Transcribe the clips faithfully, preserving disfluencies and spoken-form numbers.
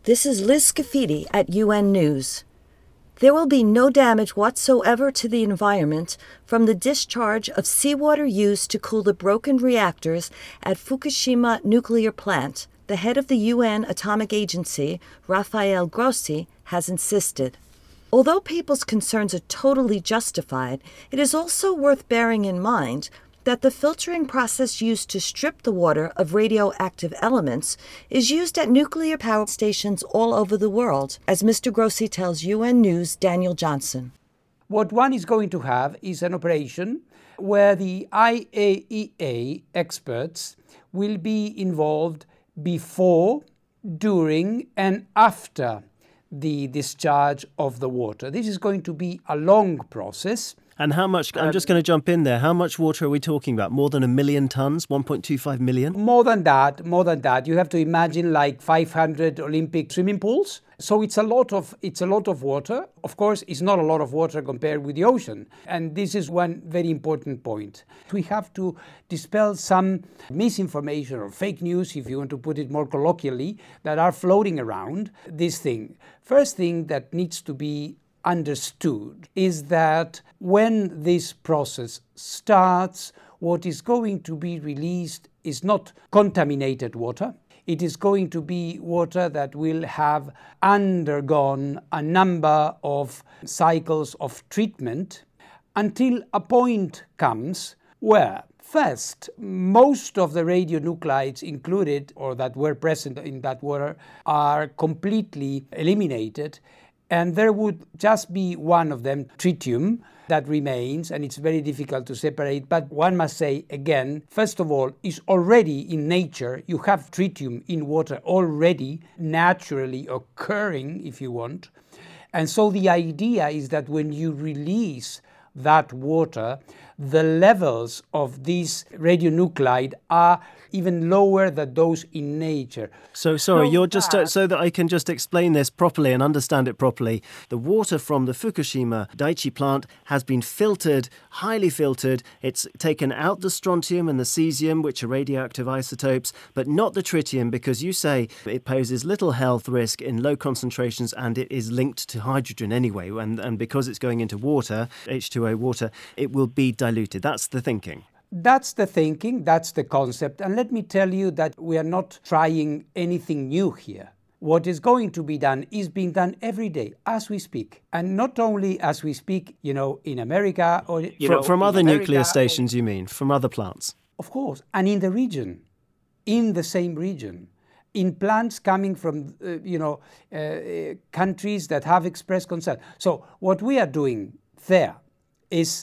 This is Liz Scafidi at U N News. There will be no damage whatsoever to the environment from the discharge of seawater used to cool the broken reactors at Fukushima nuclear plant, the head of the U N Atomic Agency, Rafael Grossi, has insisted. Although people's concerns are totally justified, it is also worth bearing in mind that the filtering process used to strip the water of radioactive elements is used at nuclear power stations all over the world, as Mister Grossi tells U N News' Daniel Johnson. What one is going to have is an operation where the I A E A experts will be involved before, during, and after the discharge of the water. This is going to be a long process. And how much, I'm just going to jump in there, how much water are we talking about? More than a million tons, one point two five million? More than that, more than that. You have to imagine like five hundred Olympic swimming pools. So it's a lot of it's a lot of water. Of course, it's not a lot of water compared with the ocean. And this is one very important point. We have to dispel some misinformation or fake news, if you want to put it more colloquially, that are floating around this thing. First thing that needs to be understood is that when this process starts, what is going to be released is not contaminated water. It is going to be water that will have undergone a number of cycles of treatment until a point comes where, first, most of the radionuclides included or that were present in that water are completely eliminated. And there would just be one of them, tritium, that remains, and it's very difficult to separate. But one must say, again, first of all, is already in nature. You have tritium in water already naturally occurring, if you want. And so the idea is that when you release that water, the levels of this radionuclide are even lower than those in nature. So, sorry, so you're just, that, uh, so that I can just explain this properly and understand it properly. The water from the Fukushima Daiichi plant has been filtered, highly filtered. It's taken out the strontium and the cesium, which are radioactive isotopes, but not the tritium, because you say it poses little health risk in low concentrations and it is linked to hydrogen anyway. And, and because it's going into water, H two O water, it will be diluted. That's the thinking. That's the thinking, that's the concept. And let me tell you that we are not trying anything new here. What is going to be done is being done every day as we speak. And not only as we speak, you know, in America or... You from know, from other America, nuclear stations, you mean? From other plants? Of course. And in the region, in the same region. In plants coming from, uh, you know, uh, countries that have expressed concern. So what we are doing there is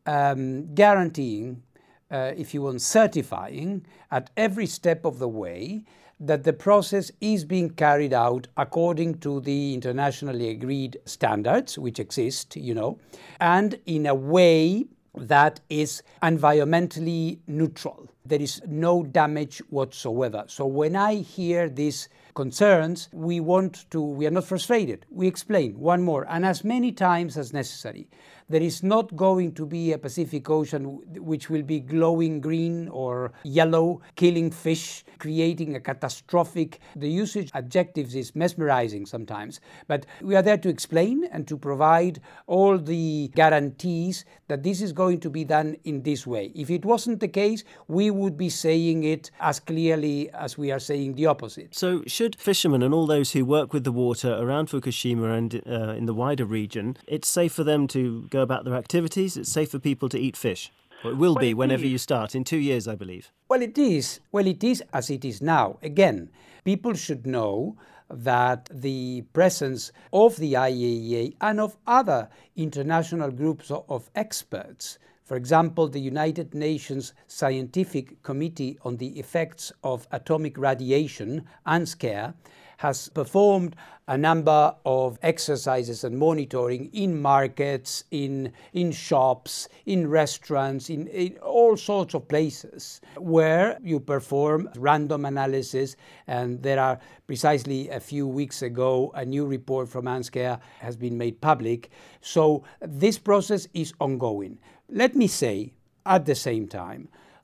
um, guaranteeing, uh, if you want, certifying at every step of the way that the process is being carried out according to the internationally agreed standards, which exist, you know, and in a way that is environmentally neutral. There is no damage whatsoever. So when I hear these concerns, we want to, we are not frustrated. We explain one more, and as many times as necessary. There is not going to be a Pacific Ocean which will be glowing green or yellow, killing fish, creating a catastrophic. The usage adjectives is mesmerizing sometimes, but we are there to explain and to provide all the guarantees that this is going to be done in this way. If it wasn't the case, we would be saying it as clearly as we are saying the opposite. So should fishermen and all those who work with the water around Fukushima and uh, in the wider region, it's safe for them to go about their activities? It's safe for people to eat fish? Or it will well, be it whenever is. you start, in two years, I believe. Well, it is. Well, it is as it is now. Again, people should know that the presence of the I A E A and of other international groups of experts, for example, the United Nations Scientific Committee on the Effects of Atomic Radiation, UNSCEAR, has performed a number of exercises and monitoring in markets, in, in shops, in restaurants, in, in all sorts of places where you perform random analysis. And there are precisely a few weeks ago, a new report from UNSCEAR has been made public. So this process is ongoing. Let me say, at the same time,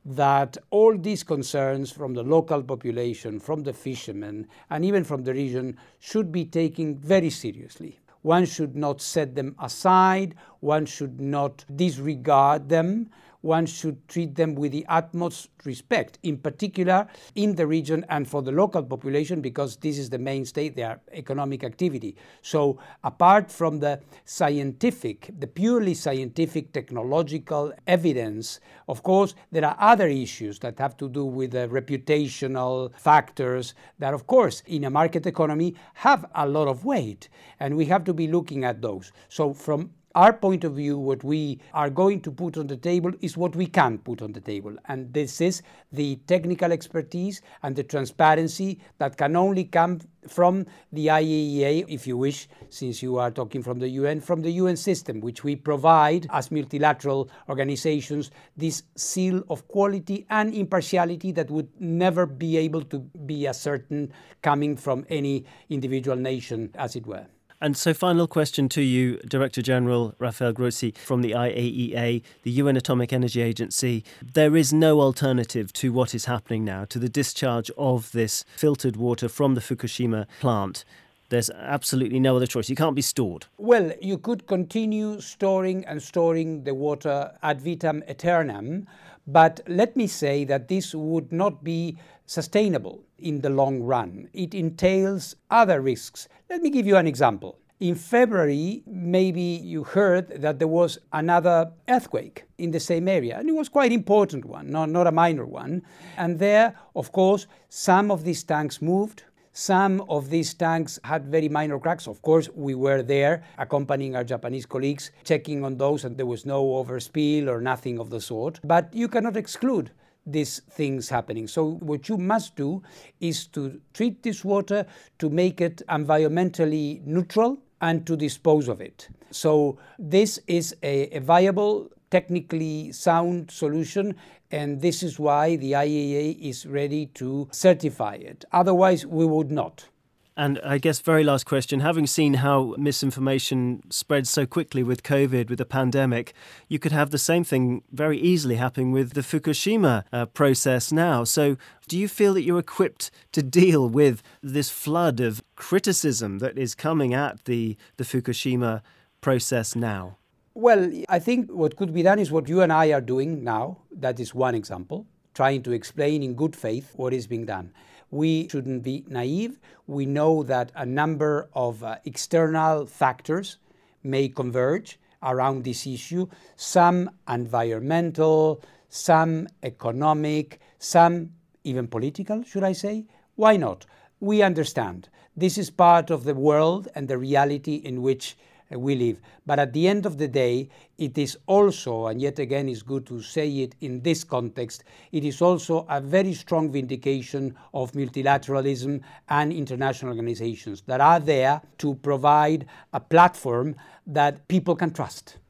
that all these concerns from the local population, from the fishermen, and even from the region should be taken very seriously. One should not set them aside, one should not disregard them, one should treat them with the utmost respect, in particular in the region and for the local population, because this is the mainstay, their economic activity. So apart from the scientific, the purely scientific technological evidence, of course, there are other issues that have to do with the reputational factors that, of course, in a market economy have a lot of weight, and we have to be looking at those. So from our point of view, what we are going to put on the table is what we can put on the table. And this is the technical expertise and the transparency that can only come from the I A E A, if you wish, since you are talking from the U N, from the U N system, which we provide as multilateral organizations, this seal of quality and impartiality that would never be able to be ascertained coming from any individual nation, as it were. And so final question to you, Director General Rafael Grossi from the I A E A, the U N Atomic Energy Agency. There is no alternative to what is happening now, to the discharge of this filtered water from the Fukushima plant. There's absolutely no other choice. It can't be stored. Well, you could continue storing and storing the water ad vitam aeternam, but let me say that this would not be sustainable in the long run. It entails other risks. Let me give you an example. In February, maybe you heard that there was another earthquake in the same area, and it was quite an important one, not, not a minor one. And there, of course, some of these tanks moved. Some of these tanks had very minor cracks. Of course, we were there accompanying our Japanese colleagues, checking on those, and there was no overspill or nothing of the sort. But you cannot exclude these things happening. So what you must do is to treat this water, to make it environmentally neutral, and to dispose of it. So this is a, a viable, technically sound solution, and this is why the I A E A is ready to certify it. Otherwise, we would not. And I guess very last question, having seen how misinformation spreads so quickly with COVID, with the pandemic, you could have the same thing very easily happening with the Fukushima uh, process now. So do you feel that you're equipped to deal with this flood of criticism that is coming at the, the Fukushima process now? Well, I think what could be done is what you and I are doing now. That is one example, trying to explain in good faith what is being done. We shouldn't be naive. We know that a number of uh, external factors may converge around this issue, some environmental, some economic, some even political, should I say? Why not? We understand. This is part of the world and the reality in which we live. But at the end of the day, it is also, and yet again it's good to say it in this context, it is also a very strong vindication of multilateralism and international organizations that are there to provide a platform that people can trust.